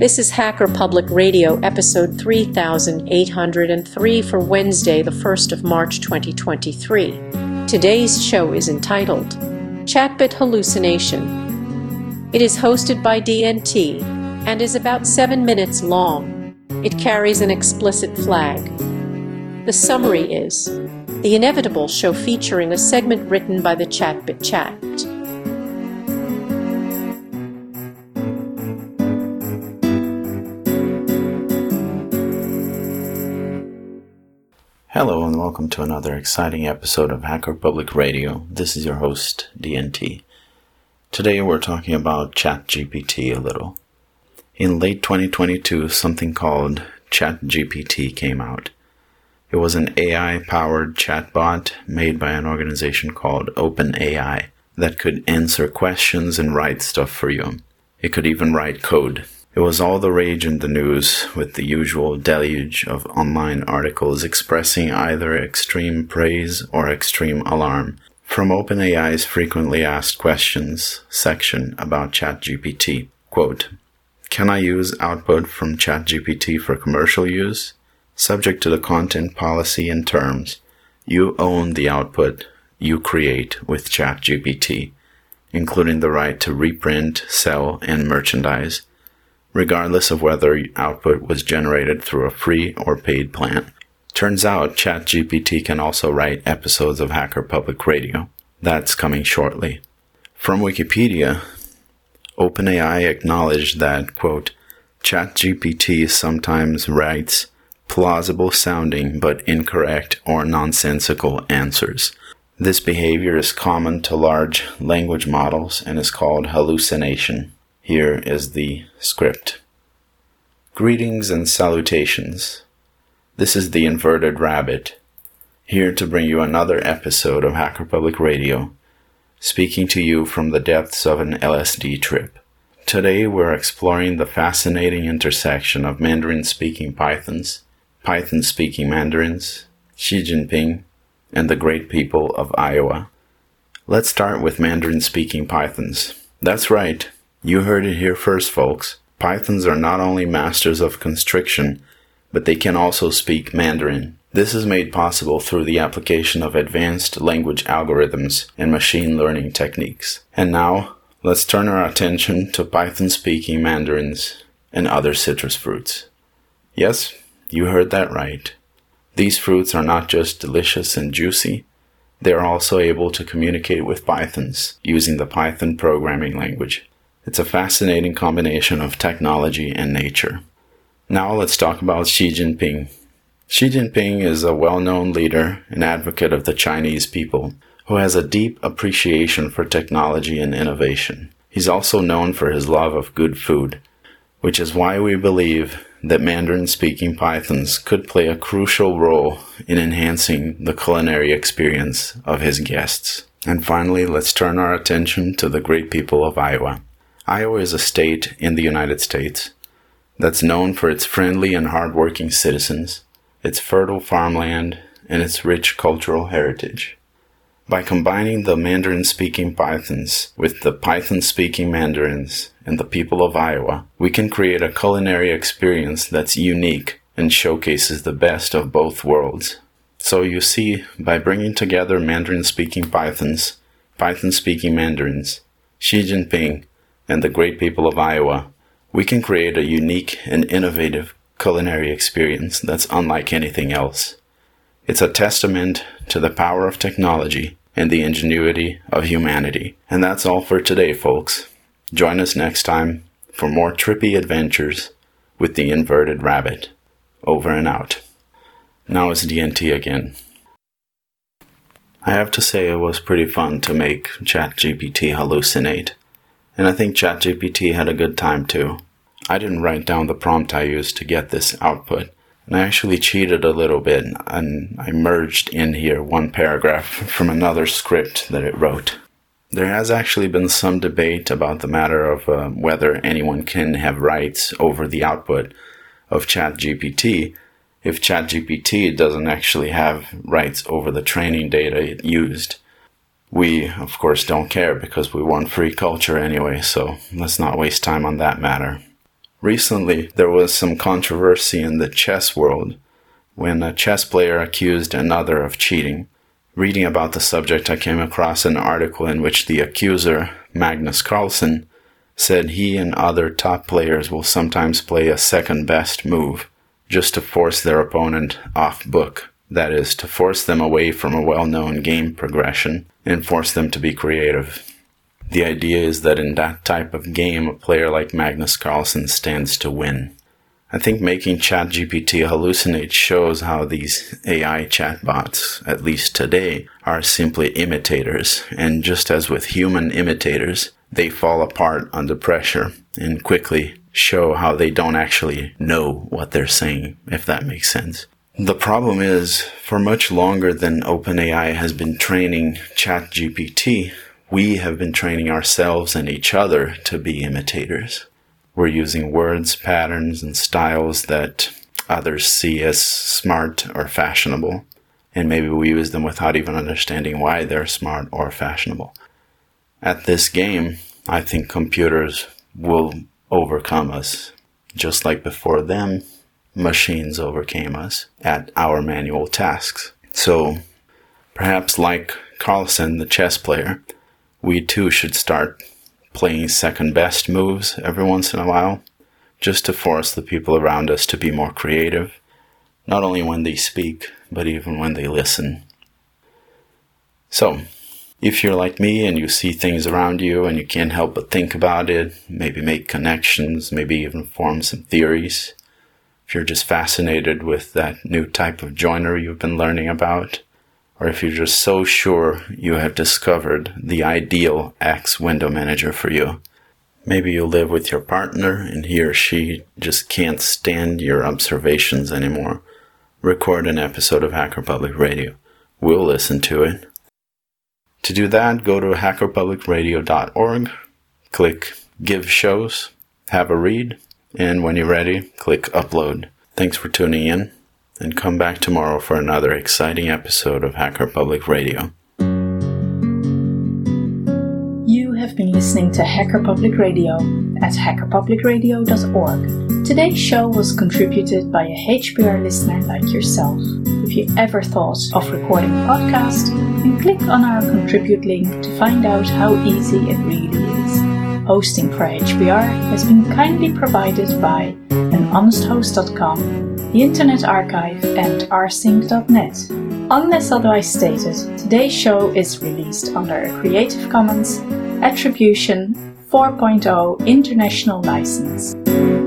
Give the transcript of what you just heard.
This is Hacker Public Radio, episode 3803 for Wednesday, the 1st of March 2023. Today's show is entitled Chatbot Hallucination. It is hosted by DNT and is about 7 minutes long. It carries an explicit flag. The summary is The Inevitable Show, featuring a segment written by the Chatbot Chat. Hello and welcome to another exciting episode of Hacker Public Radio. This is your host, DNT. Today we're talking about ChatGPT a little. In late 2022, something called ChatGPT came out. It was an AI-powered chatbot made by an organization called OpenAI that could answer questions and write stuff for you. It could even write code. It was all the rage in the news, with the usual deluge of online articles expressing either extreme praise or extreme alarm. From OpenAI's frequently asked questions section about ChatGPT, quote, "Can I use output from ChatGPT for commercial use? Subject to the content policy and terms, you own the output you create with ChatGPT, including the right to reprint, sell, and merchandise, regardless of whether output was generated through a free or paid plan." Turns out ChatGPT can also write episodes of Hacker Public Radio. That's coming shortly. From Wikipedia, OpenAI acknowledged that, quote, "ChatGPT sometimes writes plausible sounding but incorrect or nonsensical answers. This behavior is common to large language models and is called hallucination." Here is the script. Greetings and salutations. This is the Inverted Rabbit, here to bring you another episode of Hacker Public Radio, speaking to you from the depths of an LSD trip. Today we're exploring the fascinating intersection of Mandarin-speaking Pythons, Python-speaking Mandarins, Xi Jinping, and the great people of Iowa. Let's start with Mandarin-speaking Pythons. That's right. You heard it here first, folks. Pythons are not only masters of constriction, but they can also speak Mandarin. This is made possible through the application of advanced language algorithms and machine learning techniques. And now, let's turn our attention to Python-speaking Mandarins and other citrus fruits. Yes, you heard that right. These fruits are not just delicious and juicy, they are also able to communicate with Pythons using the Python programming language. It's a fascinating combination of technology and nature. Now let's talk about Xi Jinping. Xi Jinping is a well-known leader and advocate of the Chinese people who has a deep appreciation for technology and innovation. He's also known for his love of good food, which is why we believe that Mandarin-speaking Pythons could play a crucial role in enhancing the culinary experience of his guests. And finally, let's turn our attention to the great people of Iowa. Iowa is a state in the United States that's known for its friendly and hardworking citizens, its fertile farmland, and its rich cultural heritage. By combining the Mandarin-speaking Pythons with the Python-speaking Mandarins and the people of Iowa, we can create a culinary experience that's unique and showcases the best of both worlds. So you see, by bringing together Mandarin-speaking Pythons, Python-speaking Mandarins, Xi Jinping, and the great people of Iowa, we can create a unique and innovative culinary experience that's unlike anything else. It's a testament to the power of technology and the ingenuity of humanity. And that's all for today, folks. Join us next time for more trippy adventures with the Inverted Rabbit. Over and out. Now it's DNT again. I have to say it was pretty fun to make ChatGPT hallucinate. And I think ChatGPT had a good time too. I didn't write down the prompt I used to get this output. And I actually cheated a little bit, and I merged in here one paragraph from another script that it wrote. There has actually been some debate about the matter of whether anyone can have rights over the output of ChatGPT if ChatGPT doesn't actually have rights over the training data it used. We, of course, don't care because we want free culture anyway, so let's not waste time on that matter. Recently, there was some controversy in the chess world when a chess player accused another of cheating. Reading about the subject, I came across an article in which the accuser, Magnus Carlsen, said he and other top players will sometimes play a second-best move just to force their opponent off book. That is, to force them away from a well-known game progression and force them to be creative. The idea is that in that type of game, a player like Magnus Carlsen stands to win. I think making ChatGPT hallucinate shows how these AI chatbots, at least today, are simply imitators, and just as with human imitators, they fall apart under pressure and quickly show how they don't actually know what they're saying, if that makes sense. The problem is, for much longer than OpenAI has been training ChatGPT, we have been training ourselves and each other to be imitators. We're using words, patterns, and styles that others see as smart or fashionable, and maybe we use them without even understanding why they're smart or fashionable. At this game, I think computers will overcome us. Just like before them, machines overcame us at our manual tasks. So, perhaps like Carlsen, the chess player, we too should start playing second-best moves every once in a while, just to force the people around us to be more creative, not only when they speak, but even when they listen. So, if you're like me and you see things around you and you can't help but think about it, maybe make connections, maybe even form some theories, if you're just fascinated with that new type of joinery you've been learning about, or if you're just so sure you have discovered the ideal X window manager for you. Maybe you live with your partner and he or she just can't stand your observations anymore. Record an episode of Hacker Public Radio. We'll listen to it. To do that, go to hackerpublicradio.org, click Give Shows, have a read, and when you're ready, click Upload. Thanks for tuning in. And come back tomorrow for another exciting episode of Hacker Public Radio. You have been listening to Hacker Public Radio at hackerpublicradio.org. Today's show was contributed by a HPR listener like yourself. If you ever thought of recording a podcast, then click on our Contribute link to find out how easy it really is. Hosting for HPR has been kindly provided by anhonesthost.com, the Internet Archive, and rsync.net. Unless otherwise stated, today's show is released under a Creative Commons Attribution 4.0 International License.